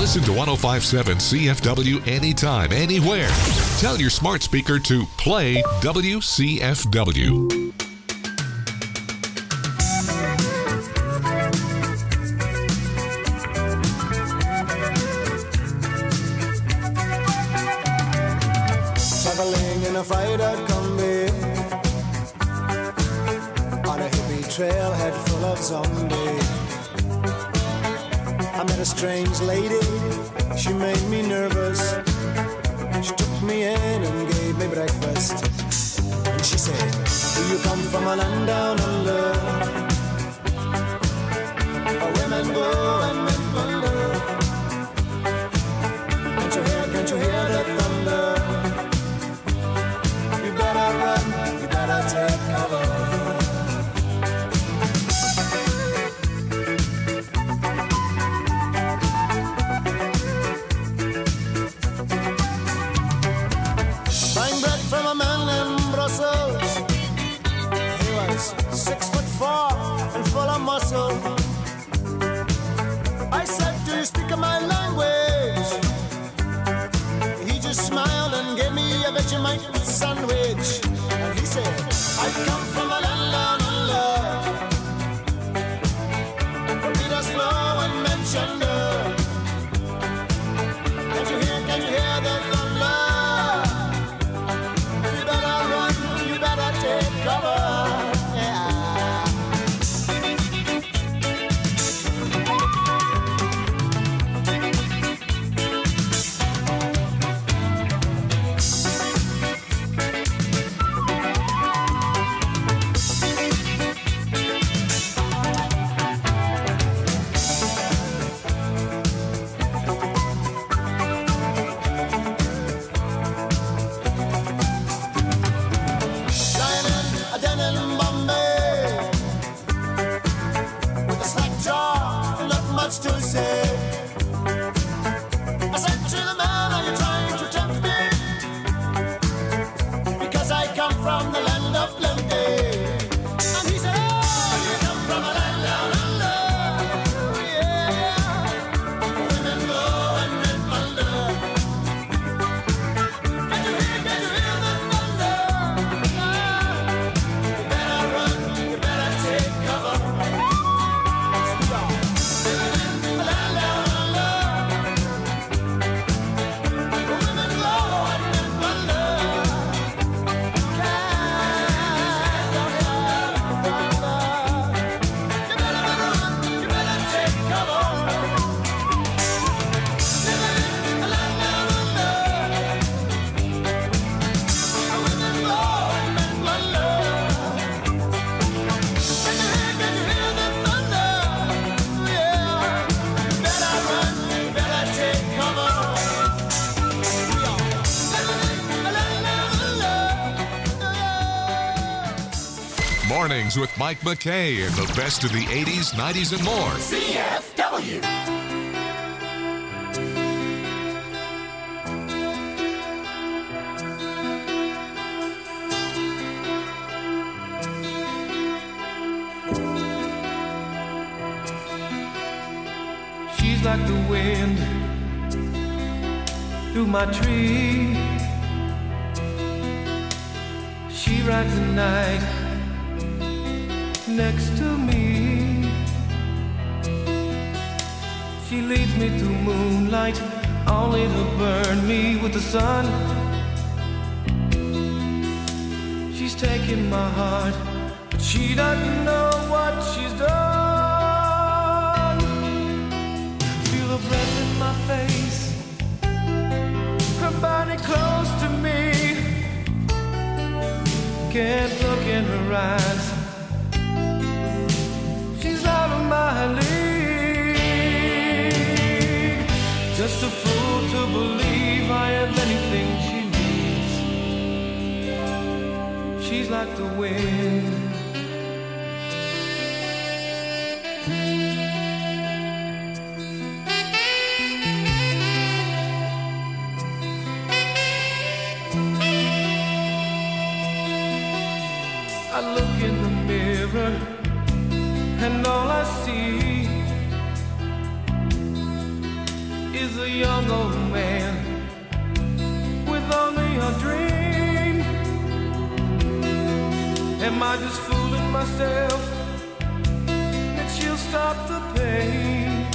Listen to 105.7 CFW anytime, anywhere. Tell your smart speaker to play WCFW. Traveling in a fried-out Kombi on a hippie trailhead full of zombies. I met a strange lady, she made me nervous. She took me in and gave me breakfast. And she said, do you come from a land down under, where women go and men wonder? Can't you hear the thunder? You better run, you better take cover. From a man in Brussels, he was 6'4" and full of muscle. I said, do you speak my language? He just smiled and gave me a Vegemite sandwich. And he said, I come from a land down under, where Peter's flow and Manchester. Can you hear the thunder? Cover, yeah. To say, I said to the man, are you trying to tempt me? Because I come from the land of plenty. And he said, oh, you come from a land down under, yeah. Women go and men wonder. Can you hear the thunder? You better run, you better take cover. Mornings with Mike McKay and the best of the 80s, 90s, and more. CFW. She's like the wind through my tree. She rides the night next to me. She leads me through moonlight, only to burn me with the sun. She's taken my heart, but she doesn't know what she's done. Feel her breath in my face, her body close to me. Can't look in her eyes, out of my league. Just a fool to believe I have anything she needs. She's like the wind. I look in the mirror and all I see is a young old man with only a dream. Am I just fooling myself that she'll stop the pain?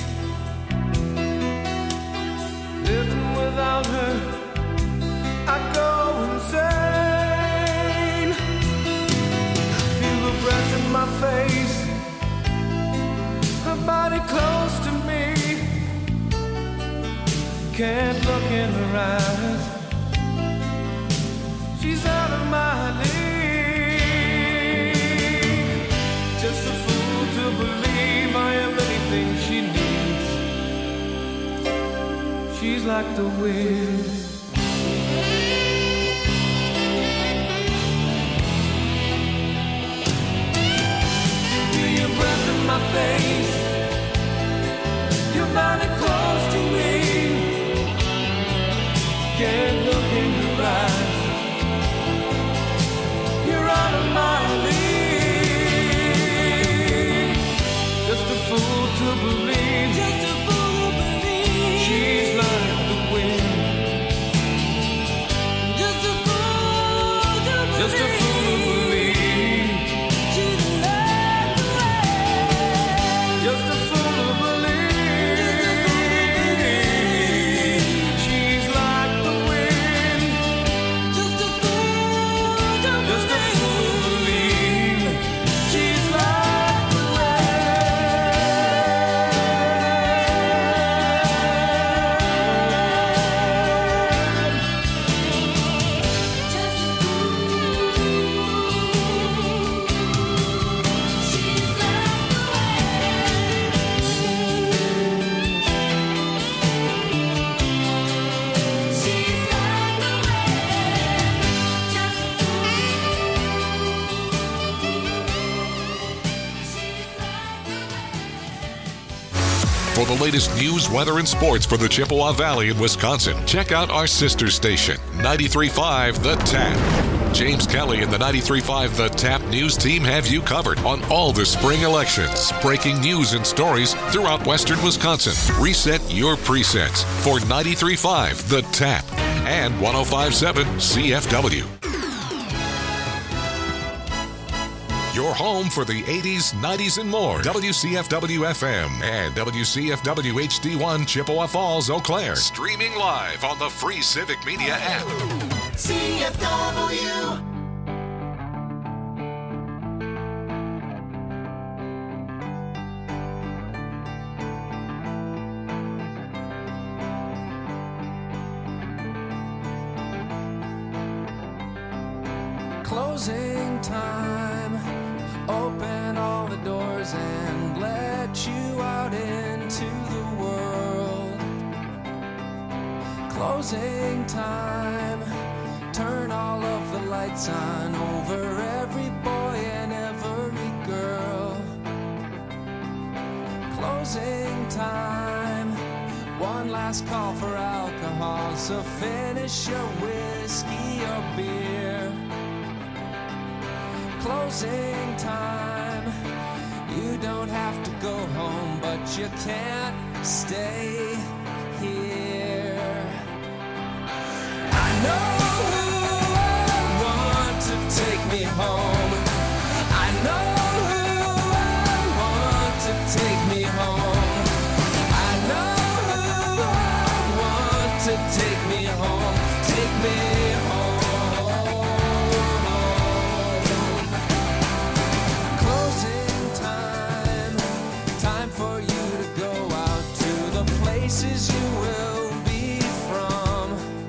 Living without her, I go insane. Feel her breath in my face, her body close to me. Can't look in her eyes, she's out of my league. Just a fool to believe I am anything she needs. She's like the wind. Feel your breath in my face, your body close to me. Can't look in your eyes, you're out of my league. Just a fool to believe, just a fool to believe she's like the wind. Just a fool to believe, just a fool to believe she's like the wind. Just a fool to believe she's like the wind. Just a fool to believe she's like the For the latest news, weather, and sports for the Chippewa Valley in Wisconsin, check out our sister station, 93.5 The Tap. James Kelly and the 93.5 The Tap news team have you covered on all the spring elections, breaking news and stories throughout western Wisconsin. Reset your presets for 93.5 The Tap and 105.7 CFW. Your home for the 80s, 90s, and more. WCFW FM and WCFW HD1 Chippewa Falls, Eau Claire. Streaming live on the free Civic Media app. CFW. Closing time, open all the doors and let you out into the world. Closing time, turn all of the lights on over every boy and every girl. Closing time, one last call for alcohol, so finish your whiskey or beer. Closing time, you don't have to go home, but you can't stay here. I know who I want to take me home. I know who I want to take me home. I know who I want to take me home. Take me home. You will be from.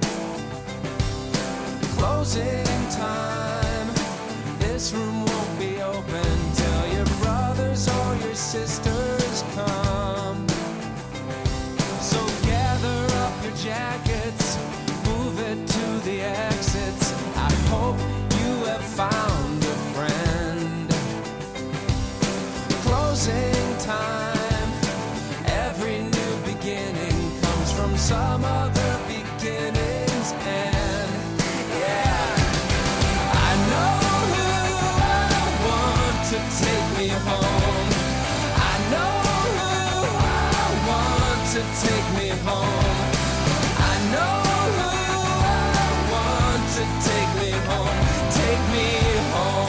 Closing time, this room won't be open till your brothers or your sisters come. So gather up your jackets, move it to the exits. I hope you have found a friend. Closing time, every new beginning comes from some other beginning's end. Yeah, I know who I want to take me home. I know who I want to take me home. I know who I want to take me home. Take me home.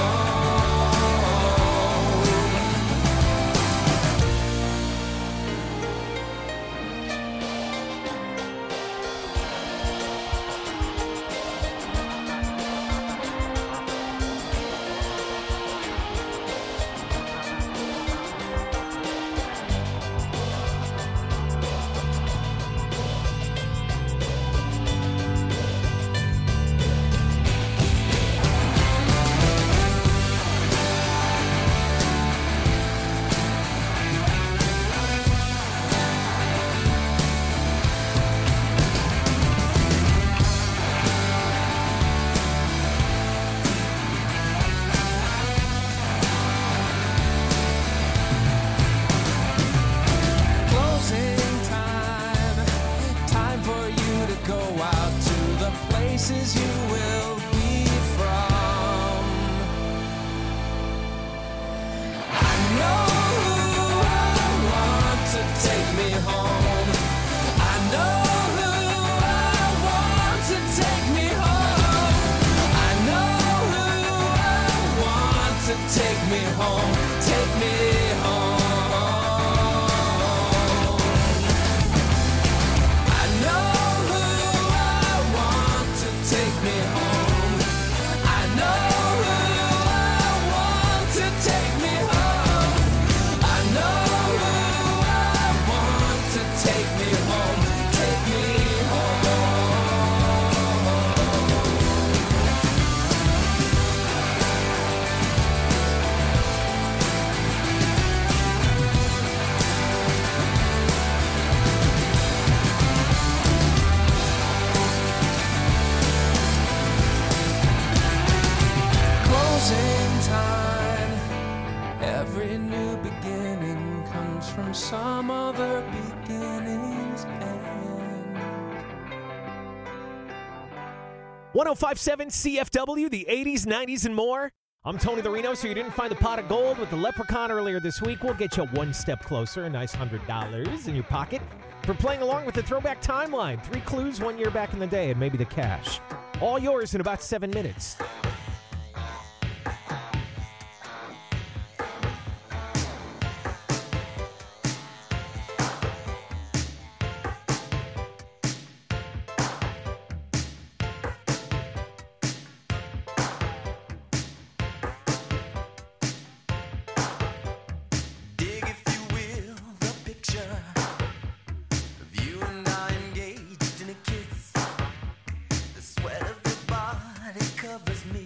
Places you will be from. I know who I want to take me home. I know who I want to take me home. I know who I want to take me home. Take me home. I know take me home. I know who I want to take me home. I know who I want to take me home. Take me home. Time. Every new beginning comes from some other beginning's end. 1057 CFW, the 80s, 90s, and more. I'm Tony the Reno, so you didn't find the pot of gold with the Leprechaun earlier this week. We'll get you one step closer, a nice $100 in your pocket for playing along with the Throwback Timeline. 3 clues 1 year back in the day and maybe the cash. All yours in about 7 minutes. Covers me.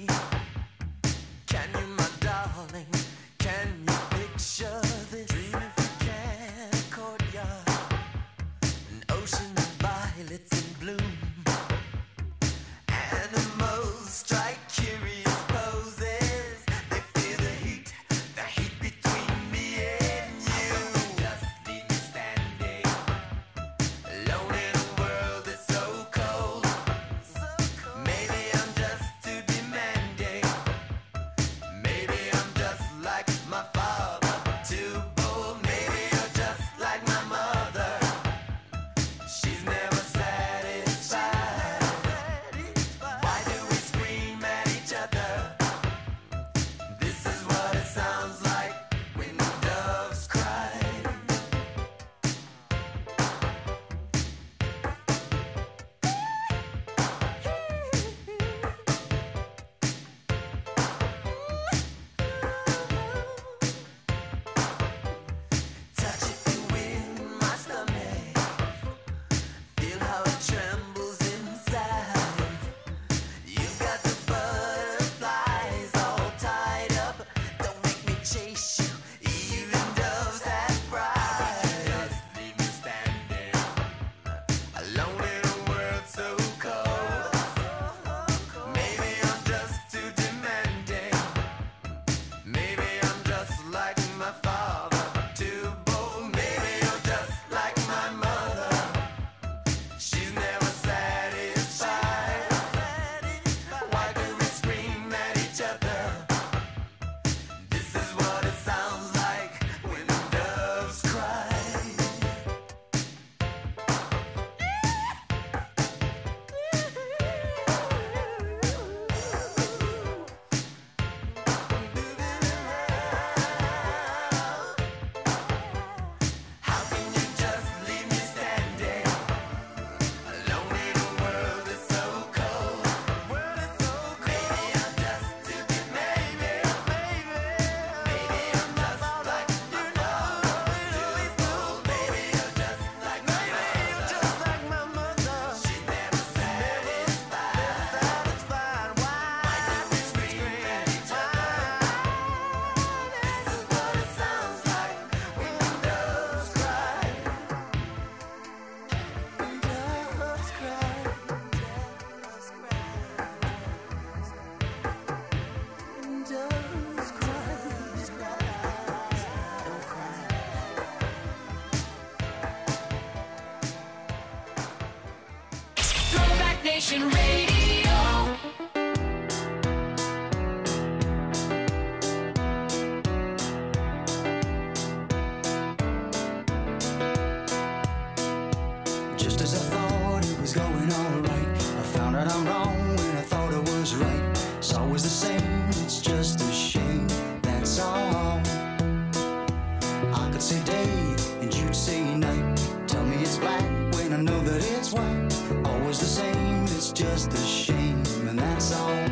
Nation Radio. Just as I thought it was going all right, I found out I'm wrong when I thought I was right. It's always the same, it's just a shame, that's all. I could say day and you'd say night. Tell me it's black when I know that it's white. Always the same, it's just a shame, and that's all.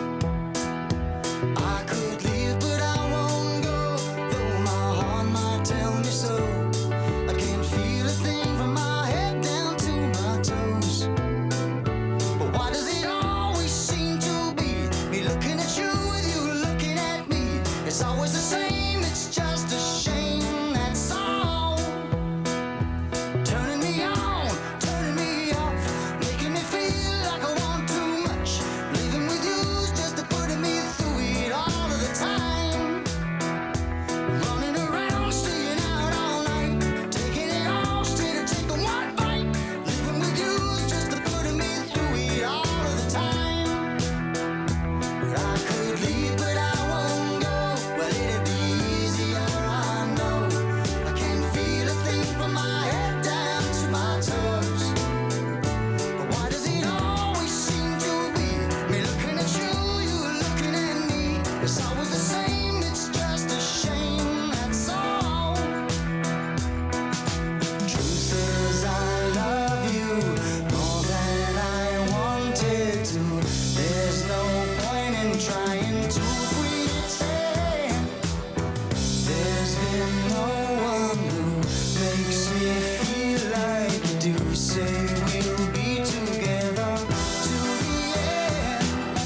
I could leave, but I won't go, though my heart might tell me so. I can't feel a thing from my head down to my toes. But why does it always seem to be me looking at you with you looking at me? It's always the same, it's just a shame, that's all. Turning me on, turning me off, making me feel like I want too much. Living with you's just putting me through it all of the time. Running around, staying out all night, taking it all straight or taking one bite. Living with you's just putting me through it all of the time. But I could leave, but I won't go. Well, it'd be easier, I know. I can't feel a thing from my head down to my toes. But why does it always seem to be me looking at you, you looking at me? It's always the same, it's just a shame, that's all. Truth is, I love you more than I wanted to. There's no point in trying to pretend. There's been no one who makes me feel like you do. Say we'll be together to the end.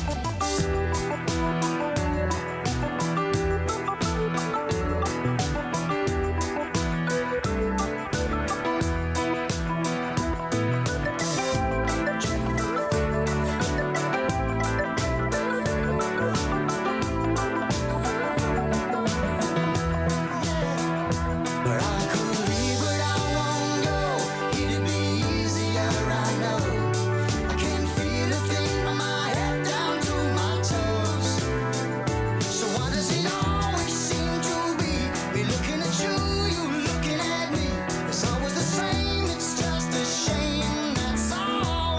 But I could leave, but I won't go. It'd be easier, I know. I can't feel a thing from my head down to my toes. So why does it always seem to be me looking at you, you looking at me? It's always the same, it's just a shame, that's all.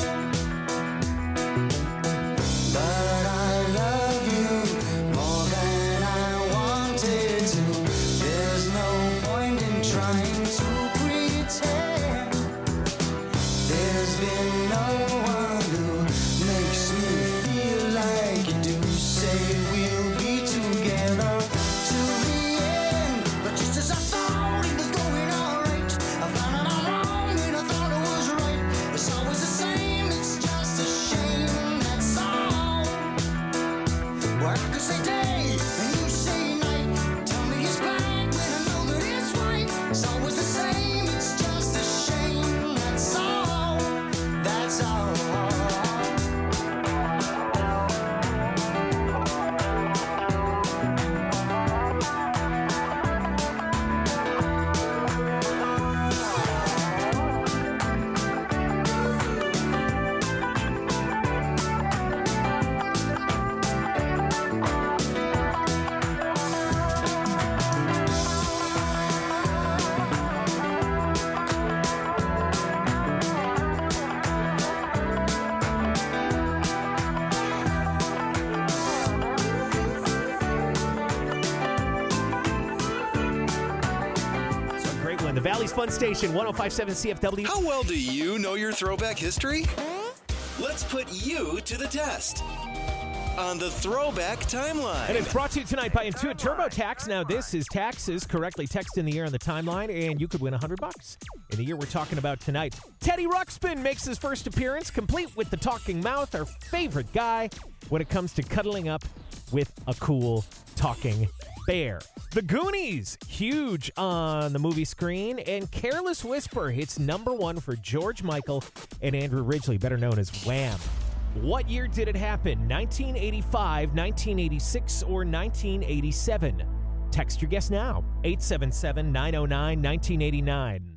But I love you more than I wanted to. There's no point in trying to pretend. There's been no one who makes me feel like you do. Say we'll be together to the end. But just as I thought it was going all right, I found out I'm wrong and I thought it was right. It's always the same, it's just a shame, that's all. Well, I could say day and you say night. Tell me it's black when I know that it's white. It's always the same, it's just a shame, that's all. That's all. So great one. The Valley's Fun Station, 105.7 CFW. How well do you know your throwback history? Let's put you to the test on the Throwback Timeline. And it's brought to you tonight by Intuit TurboTax. Now, this is taxes correctly text in the year on the timeline, and you could win $100 in the year we're talking about tonight. Teddy Ruxpin makes his first appearance, complete with the talking mouth, our favorite guy when it comes to cuddling up with a cool talking bear. The Goonies, huge on the movie screen, and Careless Whisper hits #1 for George Michael and Andrew Ridgeley, better known as Wham. What year did it happen? 1985, 1986, or 1987? Text your guess now. 877-909-1989.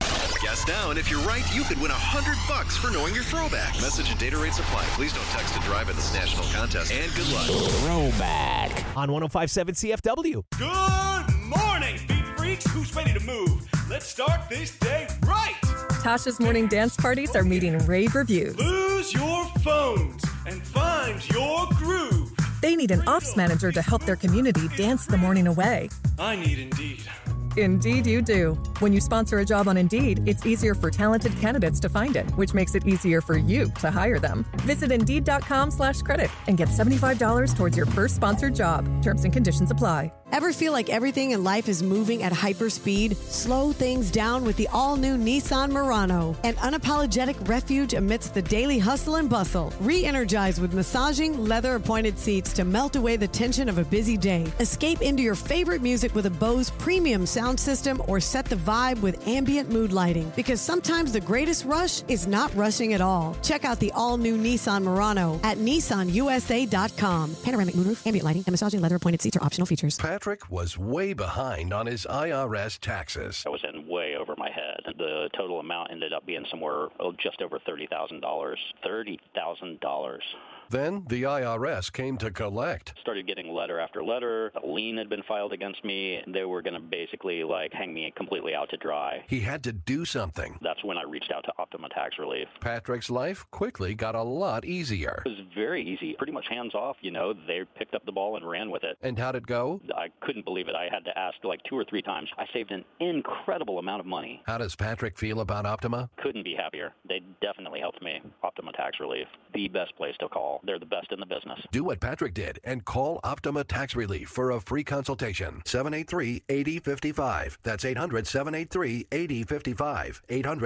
Guess now, and if you're right, you could win $100 for knowing your throwback. Message and data rates apply. Please don't text to drive in this national contest. And good luck. Throwback on 105.7 CFW. Good morning, beat freaks. Who's ready to move? Let's start this day right. Tasha's morning dance parties are meeting rave reviews. Lose your phones and find your groove. They need an ops manager to help their community dance the morning away. I need Indeed. Indeed you do. When you sponsor a job on Indeed, it's easier for talented candidates to find it, which makes it easier for you to hire them. Visit Indeed.com/credit and get $75 towards your first sponsored job. Terms and conditions apply. Ever feel like everything in life is moving at hyperspeed? Slow things down with the all-new Nissan Murano, an unapologetic refuge amidst the daily hustle and bustle. Re-energize with massaging, leather-appointed seats to melt away the tension of a busy day. Escape into your favorite music with a Bose premium sound system or set the vibe with ambient mood lighting. Because sometimes the greatest rush is not rushing at all. Check out the all-new Nissan Murano at nissanusa.com. Panoramic moonroof, ambient lighting, and massaging leather-appointed seats are optional features. Patrick was way behind on his IRS taxes. I was in way over my head. The total amount ended up being somewhere just over $30,000. $30,000. Then the IRS came to collect. Started getting letter after letter. A lien had been filed against me. They were going to basically hang me completely out to dry. He had to do something. That's when I reached out to Optima Tax Relief. Patrick's life quickly got a lot easier. It was very easy, pretty much hands off. They picked up the ball and ran with it. And how'd it go? I couldn't believe it. I had to ask 2 or 3 times. I saved an incredible amount of money. How does Patrick feel about Optima? Couldn't be happier. They definitely helped me. Optima Tax Relief, the best place to call. They're the best in the business. Do what Patrick did and call Optima Tax Relief for a free consultation. 783-8055. That's 800-783-8055.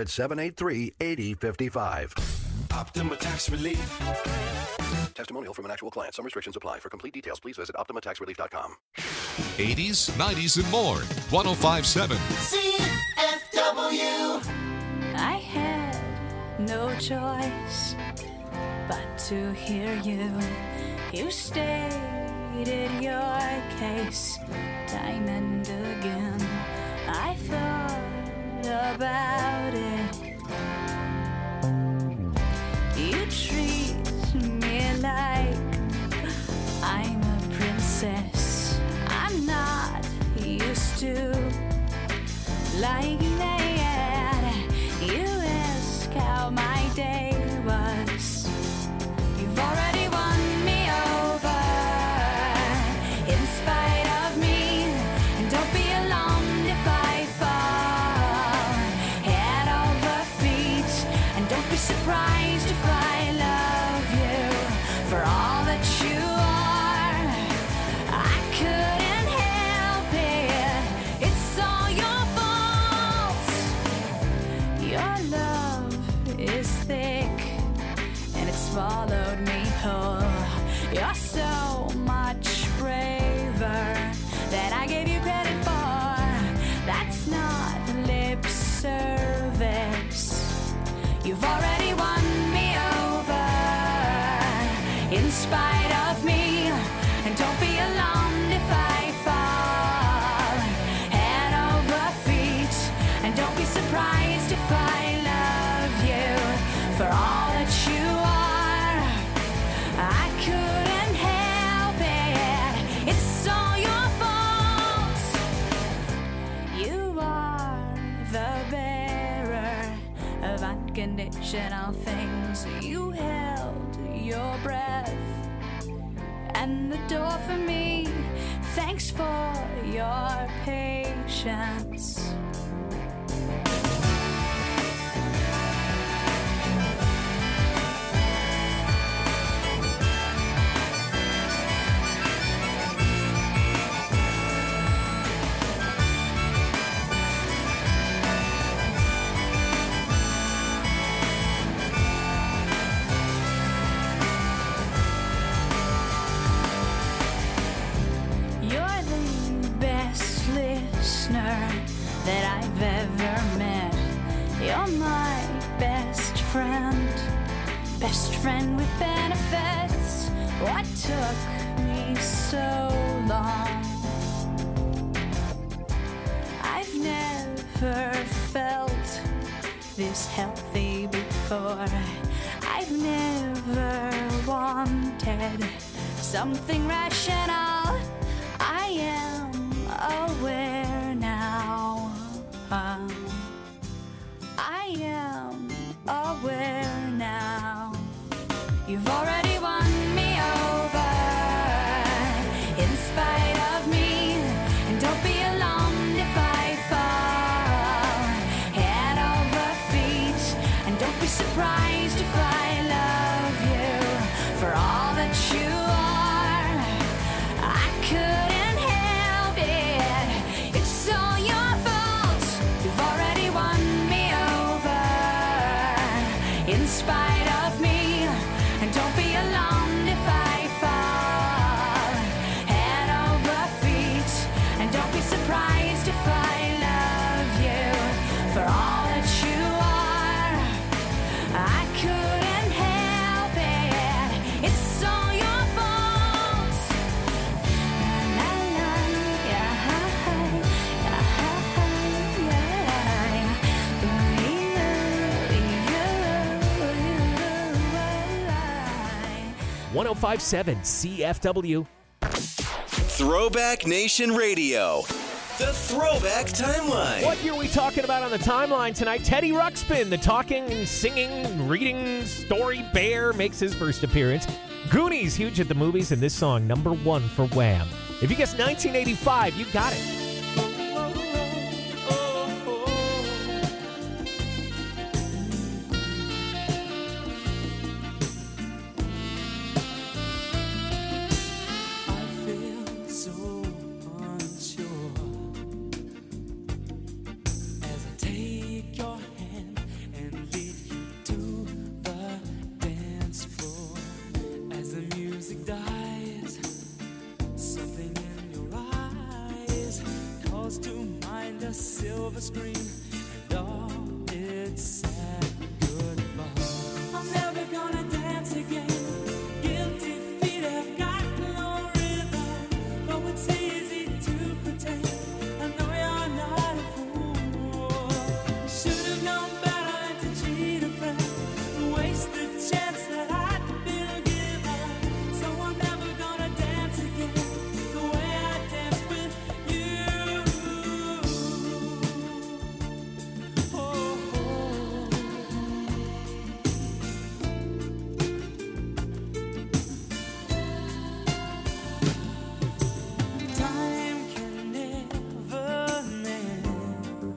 800-783-8055. Optima Tax Relief. Testimonial from an actual client. Some restrictions apply. For complete details, please visit OptimaTaxRelief.com. 80s, 90s, and more. 105.7 CFW. I had no choice but to hear you. You stated your case time and again. I thought about it. You treat me like I'm a princess. I'm not used to liking that. You ask how my day was. You've already won me over in spite of me. And don't be alarmed if I fall head over feet. And don't be surprised if I love you for all that you are. I couldn't help it. It's all your fault. Your love is thick and it's swallowed me whole. You're so much braver than I gave you credit for. That's not lip service. You've already won me over in spite of me. And don't be alarmed if I fall head over feet. And don't be surprised if I love you for all that you are. I couldn't help it. It's all your fault. You are the bearer of unconditional things. You held your breath and the door for me. Thanks for your patience. You're the best listener that I've ever met. You're my best friend with benefits. What took me so long? I've never felt this healthy before. I've never wanted something rational. I am aware now. I am aware now. You've already won me over in spite of me, and don't be alarmed if I fall head over feet, and don't be surprised if I love you for all that you are. I couldn't help it, it's all your fault. You've already won me over in spite of me. And don't be alarmed if I fall head over feet. And don't be surprised if I love you for all that you are. I couldn't help it, it's all your fault. La, la, yeah, yeah. 1057 CFW. Throwback Nation Radio. The Throwback Timeline. What year are we talking about on the timeline tonight? Teddy Ruxpin, the talking, singing, reading story bear, makes his first appearance. Goonies, huge at the movies, and this song, number 1 for Wham. If you guess 1985, you got it. Silver screen and all its sad goodbye. I'm never gonna dance again. Guilty feet have got no rhythm, though it's easy to pretend. I know you're not a fool. Should have known better than to cheat a friend, waste the chance that I'd been given. So I'm never gonna dance again the way I danced with you. Time can never mend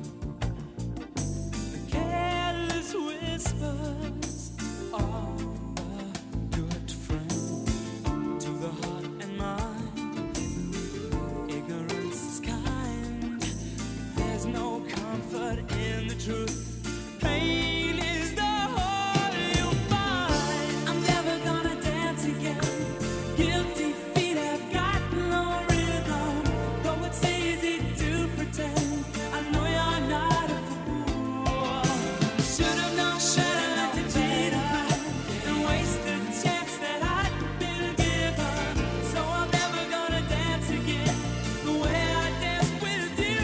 the careless whispers of a good friend to the heart and mind. Ignorance is kind. There's no comfort in the truth. Pain is the whole you'll find. I'm never gonna dance again. Guilty feet have got no rhythm, though it's easy to pretend. I know you're not a fool. Should have known better than to cheat a friend and waste the chance that I'd been given. So I'm never gonna dance again the way I danced with you.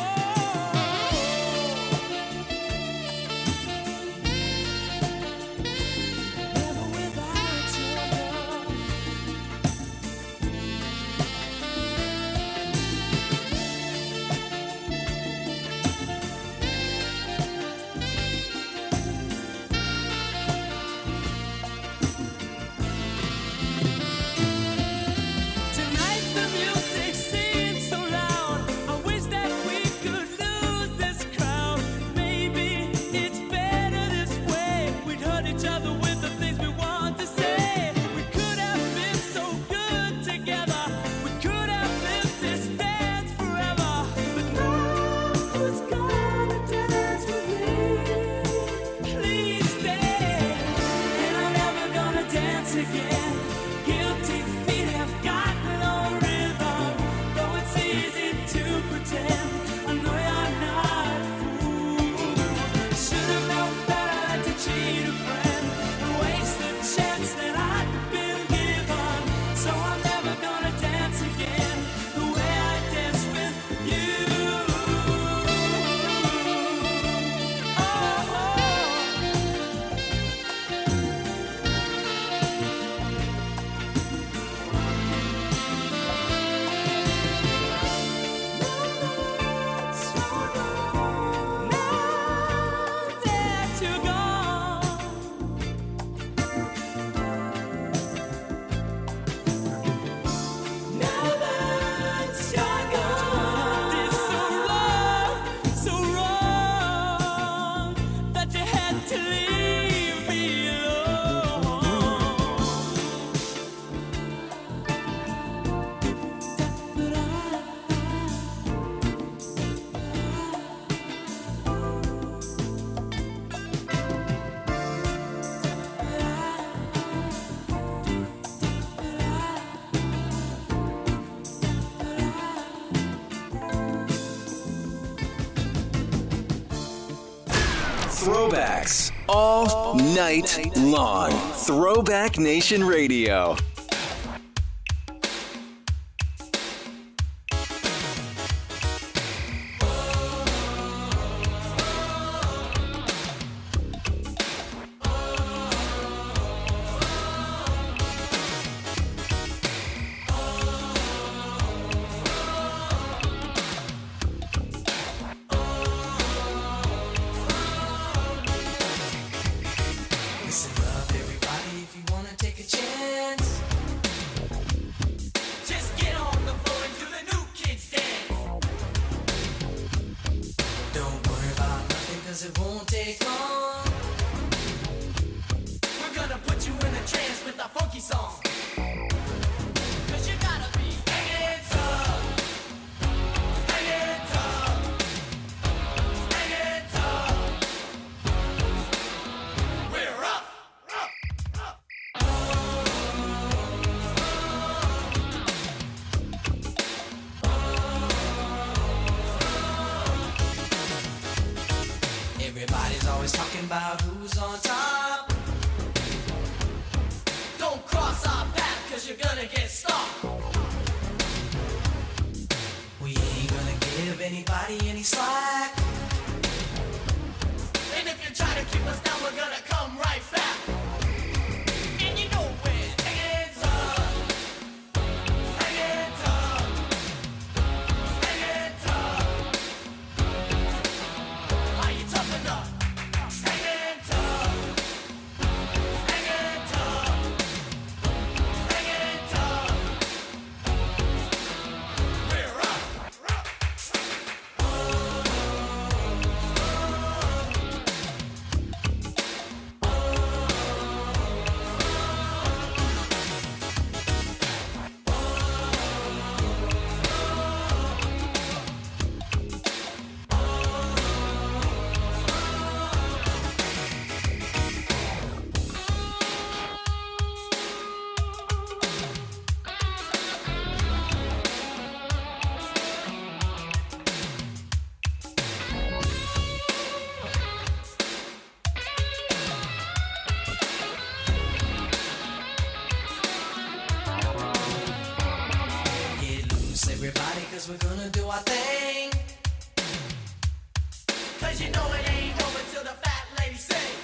Never without you. Tonight the music seems so loud. I wish that we could lose this crowd. Maybe it's better this way. We'd hurt each other with the things we want to say. We could have been so good together. We could have lived this dance forever. But now who's gonna dance with me? Please stay. And I'm never gonna dance again. Guilty feet have got no rhythm, though it's easy to pretend. I know you're not a fool. Should have known better than to cheat a friend and waste the chance that I'd been given. So I'm never gonna dance again the way I danced with you. Oh, oh, Throwbacks all night long. Throwback Nation Radio. Everybody's always talking about who's on top. Don't cross our path, cause you're gonna get stopped. We ain't gonna give anybody any slack. And if you try to keep us down, we're gonna come right back. And you know we're hanging tough. Hanging tough. Hanging tough. Are you tough enough? Hanging tough. Hanging tough. Hanging tough. We're up. Get loose, everybody, cause we're gonna do our thing. Cause you know it ain't over till the fat lady sings.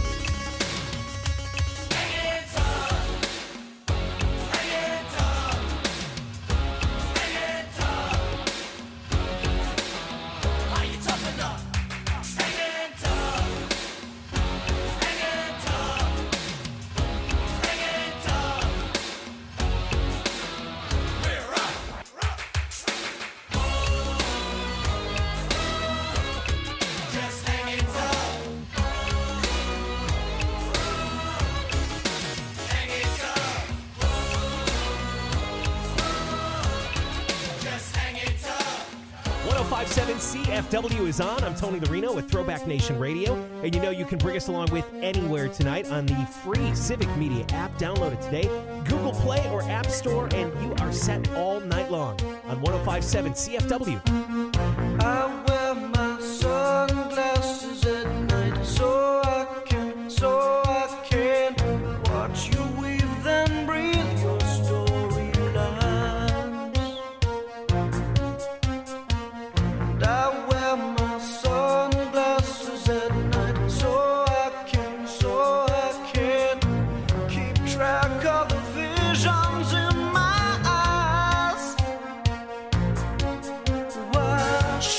Hanging tough. Hanging tough. Hanging tough. Are you tough enough? Hanging tough. Hanging tough. Hanging tough. We're up. Just hanging tough. Hanging tough. Just hanging tough. 1057 CFW is on. I'm Tony Larino with Throwback Nation Radio. And you know you can bring us along with anywhere tonight on the free Civic Media app. Download it today. Google Play or App Store, and you are set all night long on 1057 CFW. I wear my sunglasses at night so I can watch you weave and breathe your storylines. And I wear my sunglasses at night so I can keep track of the visions in my eyes. Watch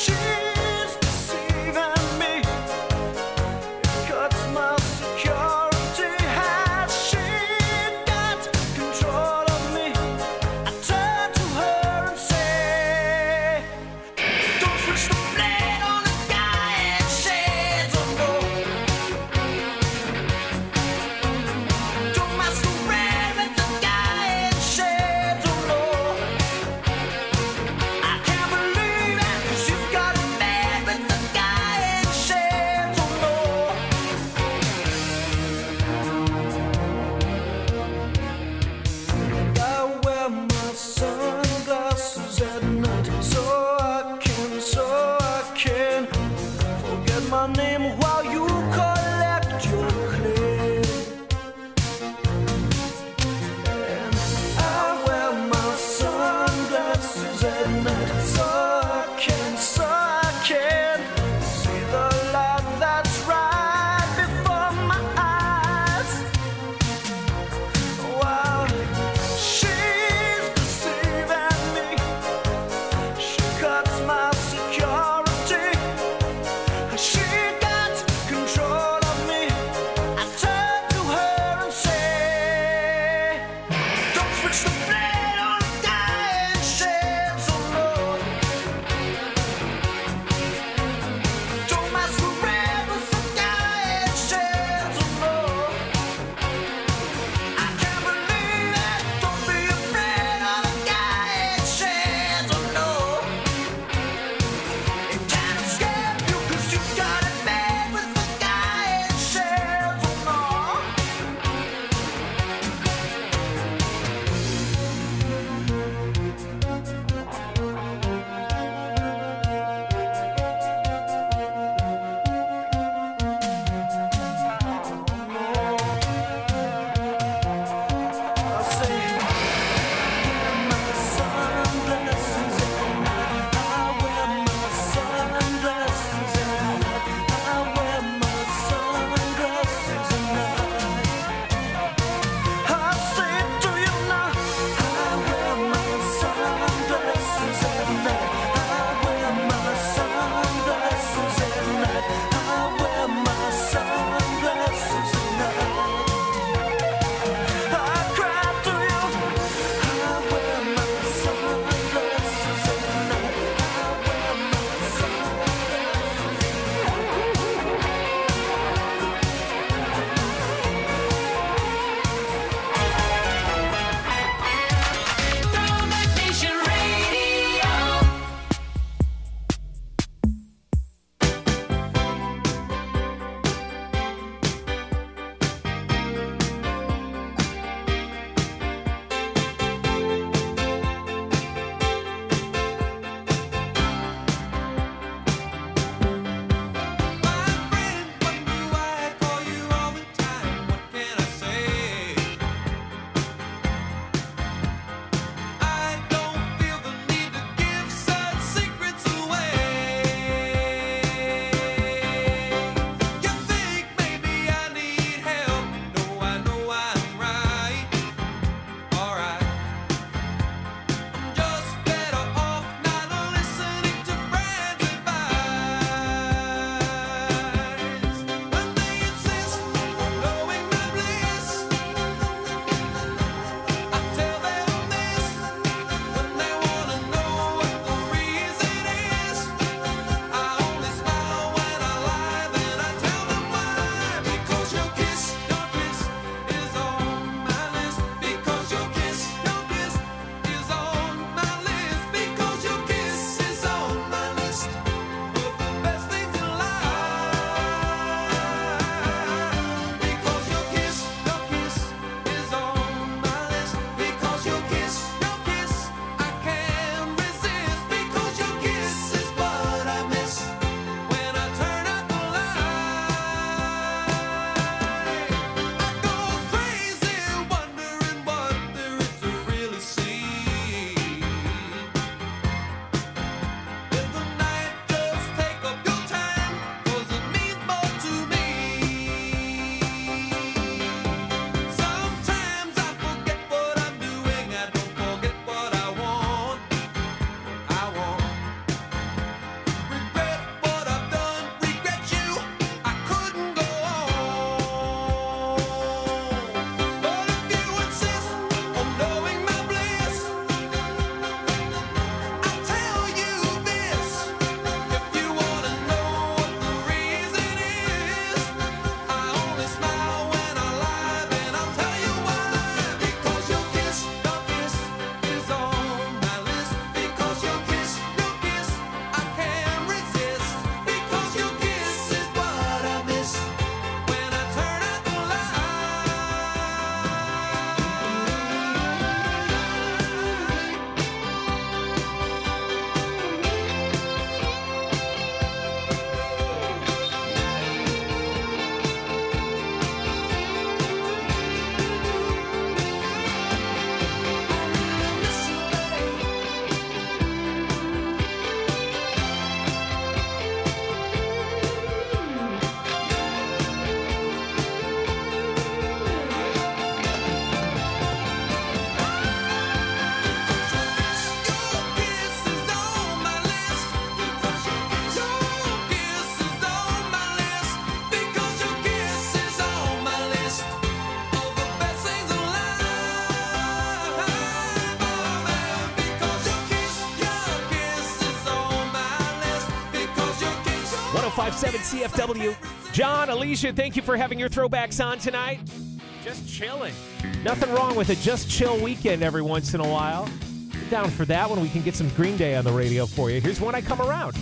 1057 CFW. John, Alicia, thank you for having your throwbacks on tonight. Just chilling. Nothing wrong with a just chill weekend every once in a while. Get down for that when we can get some Green Day on the radio for you. Here's When I Come Around.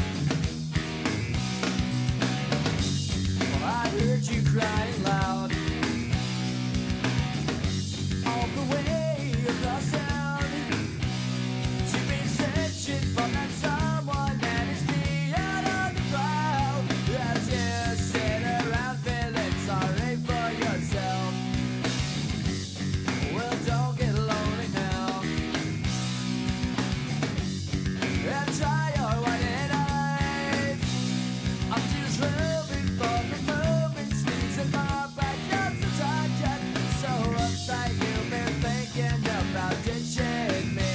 Well, I heard you crying loud all the way across town. You've been searching for that someone that is beyond on the crowd. As you sit around feeling sorry for yourself. Well, don't get lonely now. And try your white eyes. I'm just hoping for the moment, squeezing my back up to touch it. So uptight, you've been thinking about ditching me.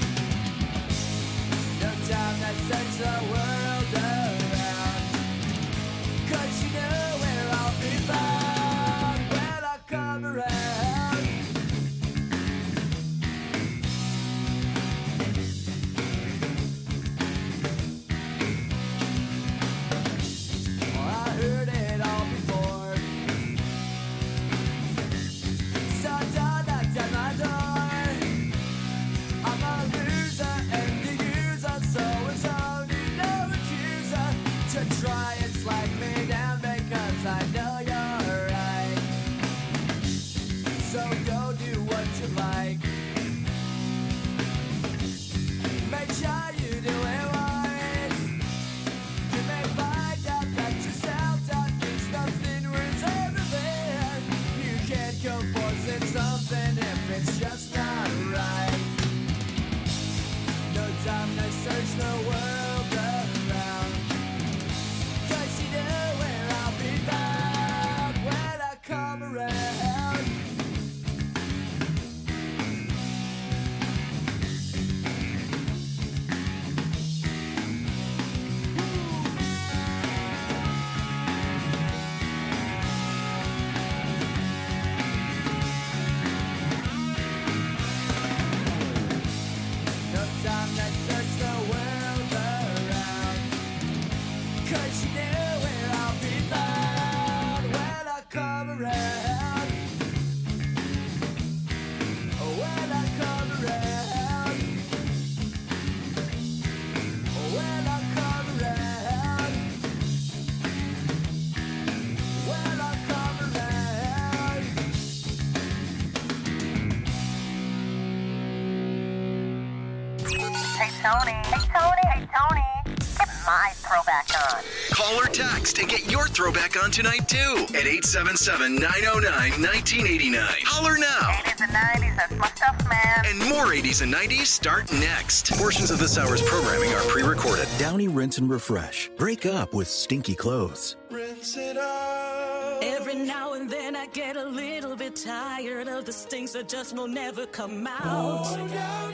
No time to search the world around, 'cause you know where I'll be found when I come around. Well, I heard it all before. So don't knock down my door. I'm a loser and the user, so it's only no accuser to try and slag me down because I know you're right. So go do what you like. Make sure you do it wise. You may find out that yourself that thinks nothing worth everything. You can't go forcing something if it's just not right. No time to search the world around, 'cause you know where I'll be found when I come around. No time to search the world around, 'cause you know where I'll be found when I come around. When I come around. When I come around. When I come around. Hey, Tony. Hey, Tony. Hey, Tony. Get my throwback on. Call or text and get your throwback on tonight, too, at 877-909-1989. Holler now. 80s and 90s, that's my stuff, man. And more 80s and 90s start next. Portions of this hour's programming are pre-recorded. Downy Rinse and Refresh. Break up with stinky clothes. Every now and then I get a little bit tired of the stinks that just will never come out. Every now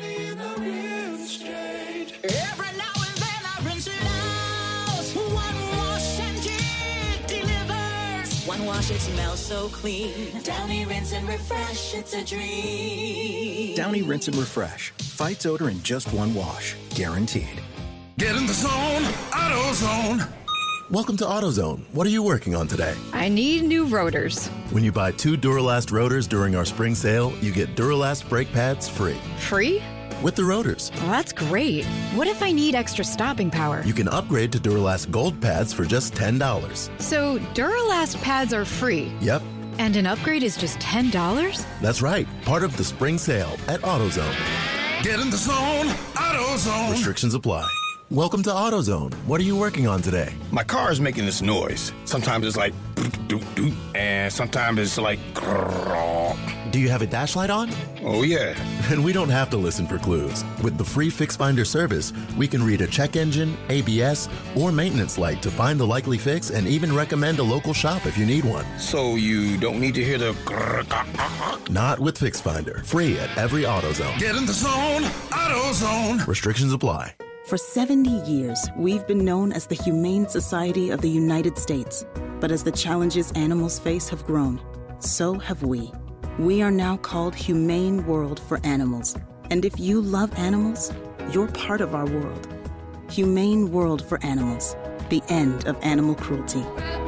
and then I rinse it out. One wash and it delivers. One wash, it smells so clean. Downy Rinse and Refresh, it's a dream. Downy Rinse and Refresh. Fights odor in just one wash. Guaranteed. Get in the zone, AutoZone. Welcome to AutoZone. What are you working on today? I need new rotors. When you buy 2 Duralast rotors during our spring sale, you get Duralast brake pads free. Free? With the rotors. Well, that's great. What if I need extra stopping power? You can upgrade to Duralast Gold pads for just $10. So Duralast pads are free? Yep. And an upgrade is just $10? That's right. Part of the spring sale at AutoZone. Get in the zone, AutoZone. Restrictions apply. Welcome to AutoZone. What are you working on today? My car is making this noise. Sometimes it's like doot, and sometimes it's like Do you have a dash light on? Oh, yeah. And we don't have to listen for clues. With the free Fix Finder service, we can read a check engine, ABS, or maintenance light to find the likely fix and even recommend a local shop if you need one. So you don't need to hear the Not with Fix Finder. Free at every AutoZone. Get in the zone, AutoZone. Restrictions apply. For 70 years, we've been known as the Humane Society of the United States. But as the challenges animals face have grown, so have we. We are now called Humane World for Animals. And if you love animals, you're part of our world. Humane World for Animals. the end of animal cruelty.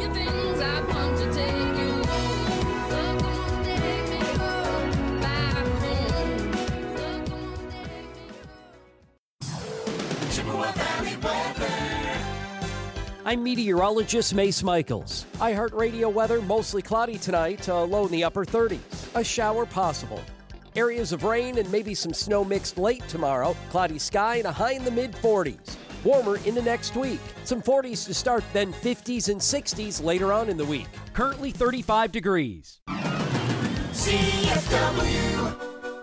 I'm meteorologist Mace Michaels. iHeartRadio weather, mostly cloudy tonight, low in the upper 30s. A shower possible. Areas of rain and maybe some snow mixed late tomorrow. Cloudy sky and a high in the mid-40s. Warmer into next week. Some 40s to start, then 50s and 60s later on in the week. Currently 35 degrees. CFW.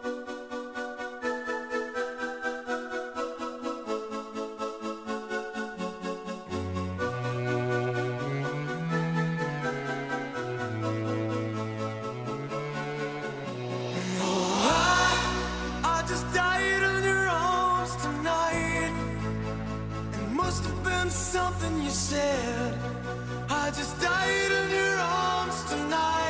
I just died in your arms tonight. It must have been something you said. I just died in your arms tonight.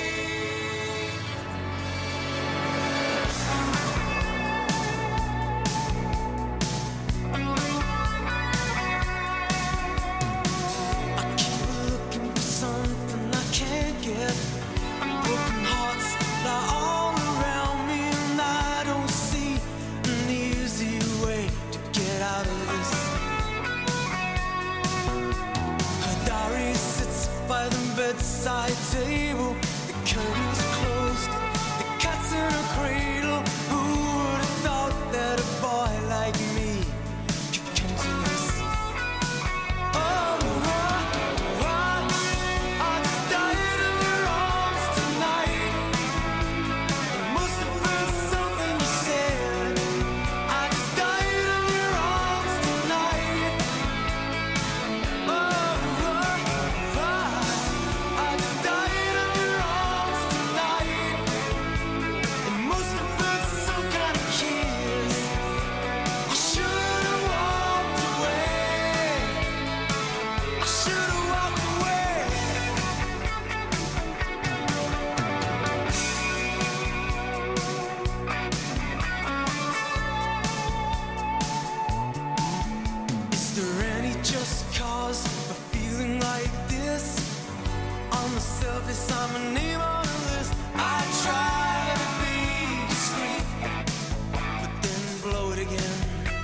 I keep looking for something I can't get. Broken hearts lie all around me, and I don't see an easy way to get out of this. Her diary sits by the bedside table. The curtains are closed, the cat's in a cradle. Who would have thought that a boy like me could come to this? Oh, I just died in your arms tonight. It must have been something you said. I just died in your arms tonight. Oh, I just died in your arms tonight. It must have been some kind of kiss. I should have walked away. I should have walked away. Is there any just cause for feeling like this? On the surface, I'm a name on a list. I try to be discreet, but then blow it again.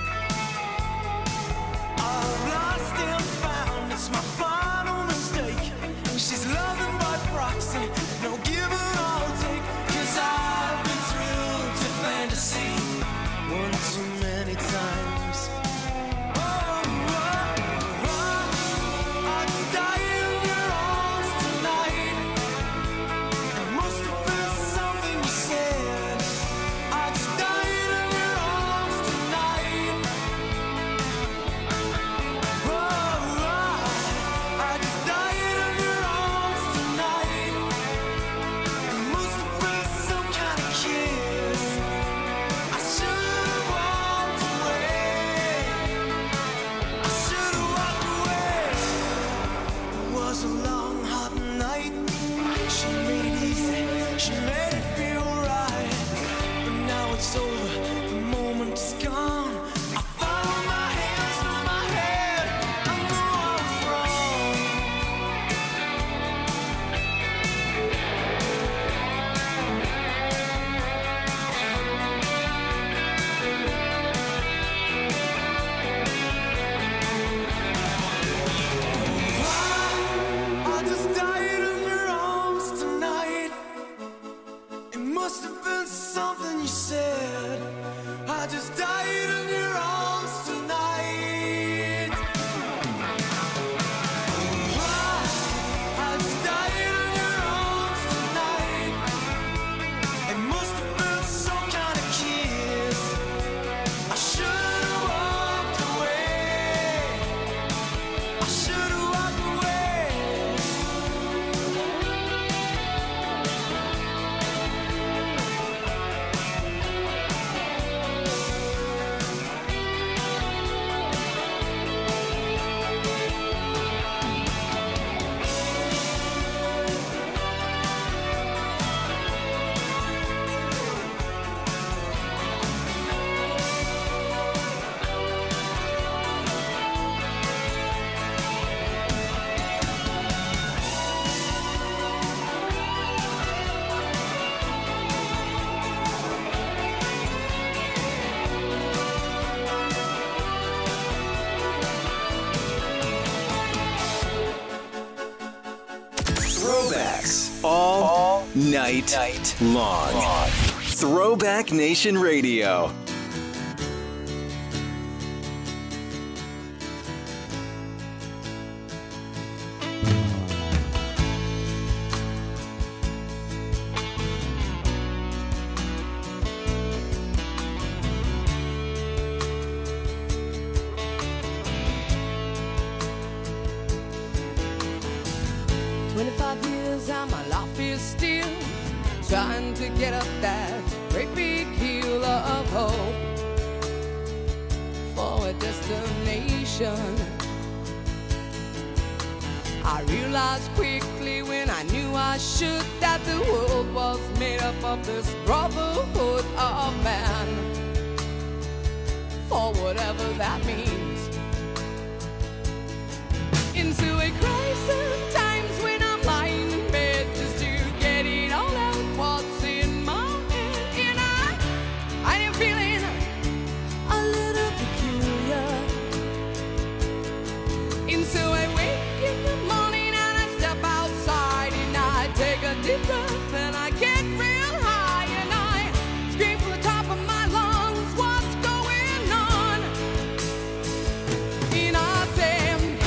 I've lost and found, it's my final mistake. She's loving by proxy, no give and I'll take. 'Cause I've been thrilled to fantasy one too many times. I just died in your arms tonight. It must have been something you said. I just died in your arms tonight. I just died in your arms tonight. It must have been some kind of kiss. I should have walked away. I should have walked away. It was a long, hot night. She made it easy. She made it feel right. But now it's over. The moment's gone. I found my hands through my head. I know I was wrong. I just died in your arms tonight. It must have been something you said. I just died in your arms tonight. I just died in your arms tonight. It must have been some kind of kiss. I should have walked away. I should have walked away. night long. Throwback Nation Radio. Trying to get up that great big hill of hope for a destination. I realized quickly when I knew I should that the world was made up of this brotherhood of man, for whatever that means. Into a crisis times when I'm lying in bed just to get it all out. What's in my head, and I am feeling a little peculiar. And so I wake in the morning and I step outside and I take a deep breath and I get real high and I scream from the top of my lungs, what's going on? And I say,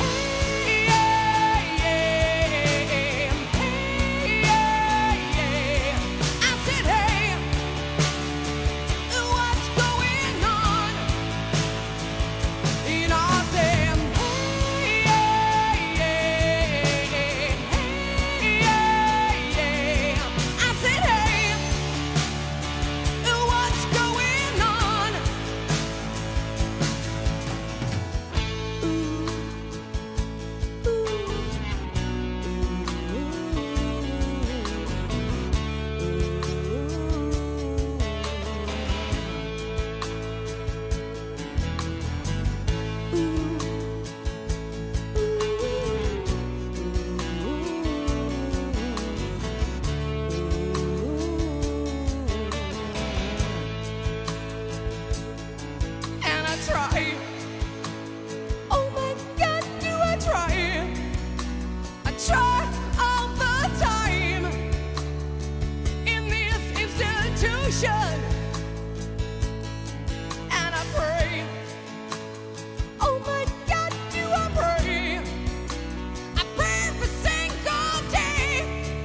and I pray. Oh my God, do I pray? I pray every single day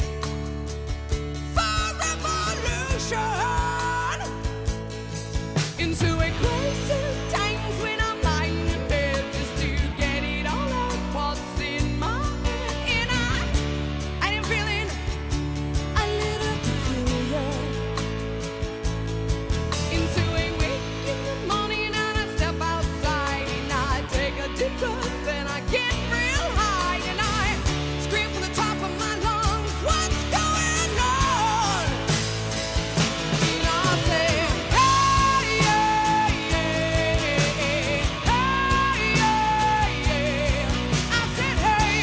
for revolution. Into a crisis times when I'm lying in bed just to get it all out. What's in my head, and I am feeling a little peculiar. Into a wake in the morning and I step outside and I take a deep breath and I get real high and I scream from the top of my lungs, what's going on? And I say, hey, yeah, yeah, hey, yeah, yeah. I said, hey,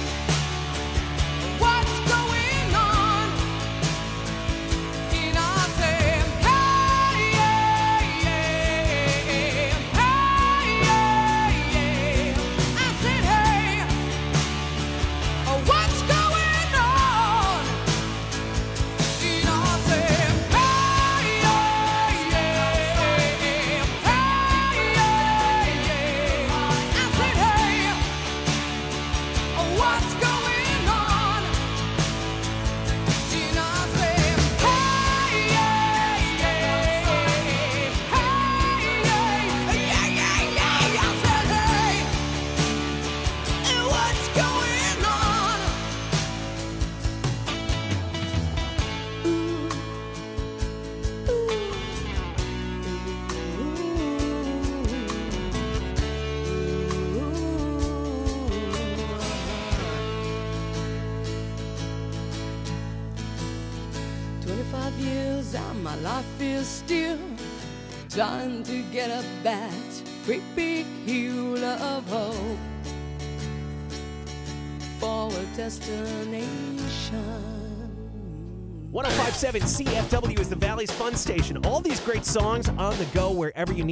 what's going on? And I say, my life is still trying to get up that great big hill of hope for a destination. 105.7 CFW is the Valley's Fun Station. All these great songs on the go wherever you need.